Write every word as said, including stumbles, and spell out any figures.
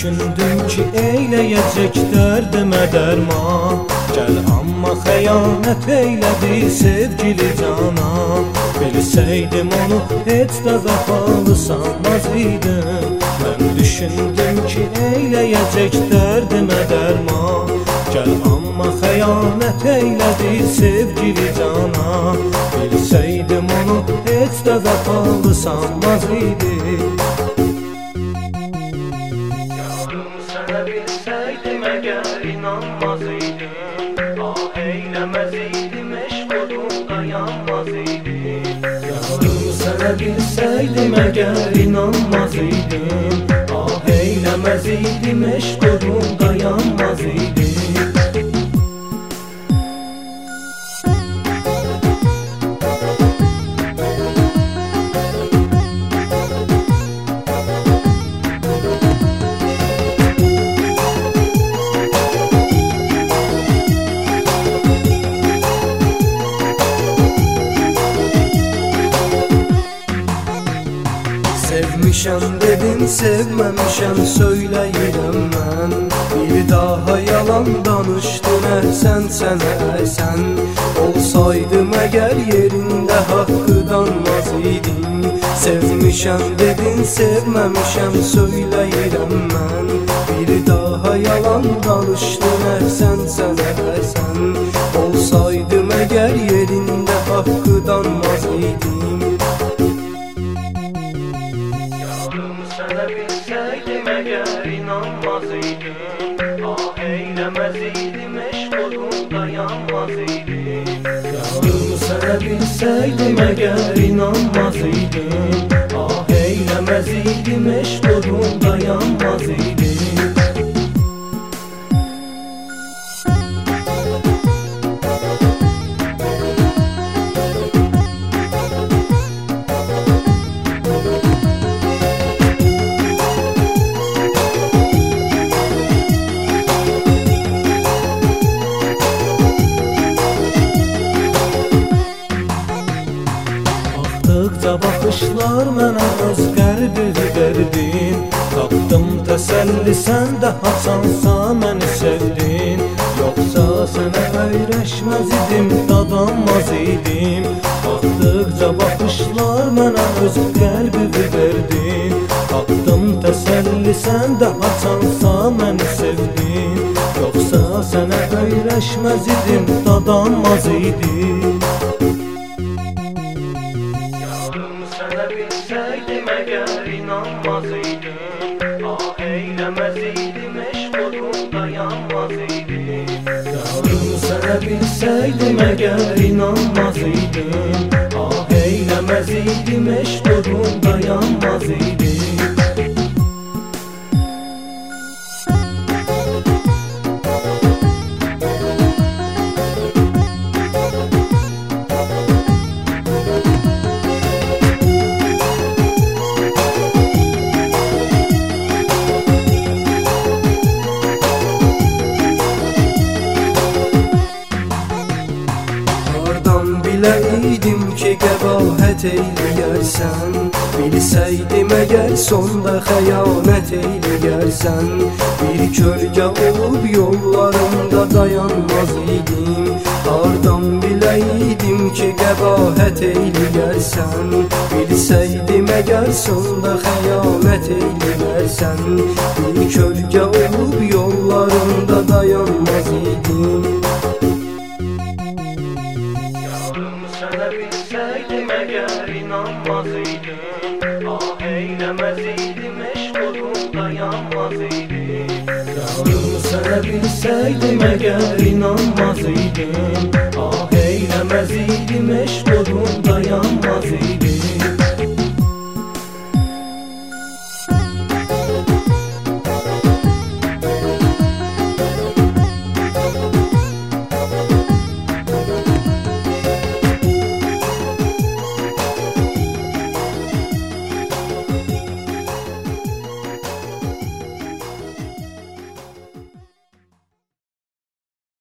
düşündüm ki eyləyəcək dərdimə dərman. Gəl amma xəyanət eylədi sevgili canam. Bilsəydim onu heç də vəfalı sanmaz idim. Mən düşündüm ki eyləyəcək dərdimə dərman. Gəl amma xəyanət eylədi sevgili canam. Bilsəydim onu heç də vəfalı sanmaz idim. Yarım sənə bilsəydim əgər inanmaz idim. Ah eyləməz idim, eşq odunda yanmaz idim. Yarım sənə bilsəydim əgər inanmaz idim. Ah eyləməz idim, eşq odunda yanmaz idim. Sevmişəm dedin, sevməmişəm söyləyirəm mən. Bir daha yalan danışdın əhsən sənə əhsən. Olsaydım əgər yerində haqqı danmaz idim. Sevmişəm dedin, sevməmişəm söyləyirəm mən. Bir daha yalan danışdın əhsən sənə əhsən. Olsaydım əgər yerində haqqı danmaz idim. Sənə bilsəydim əgər inanmaz idim. Ah eyləməz idim, eşq odunda yanmaz idim. Yarım sənə bilsəydim əgər inanmaz idim. Ah eyləməz idim, eşq odunda yanmaz idim. Baxdıqca baxışlar mənə öz qəlbini verdin. Tapdım təsəlli səndə, haçansa məni sevdin. Yoxsa sənə öyrəşməz idim, dadanmaz idim. Baxdıqca baxışlar mənə öz qəlbini verdin. Tapdım təsəlli səndə, haçansa məni sevdin. Yoxsa sənə öyrəşməz idim, dadanmaz idim. Sənə bilsəydim əgər inanmaz idim. Ah eyləməz idim, eşq odunda yanmaz idim. Yarım sənə bilsəydim əgər inanmaz idim. Ah eyləməz idim, eşq odunda yanmaz idim. Biləydim ki qəbahət eyləyərsən. Bilsəydim əgər sonda xəyanət eyləyərsən. Bir kölgə olub yollarımda dayanmaz idim. Hardan biləydim ki qəbahət eyləyərsən. Bilsəydim əgər sonda xəyanət eyləyərsən. Bir kölgə olub yollarımda dayanmaz idim. Sənə bilsəydim əgər inanmaz idim. Ah eyləməz idim, eşq odunda yanmaz idim. Yarım sənə bilsəydim əgər inanmaz idim. Ah eyləməz idim, eşq odunda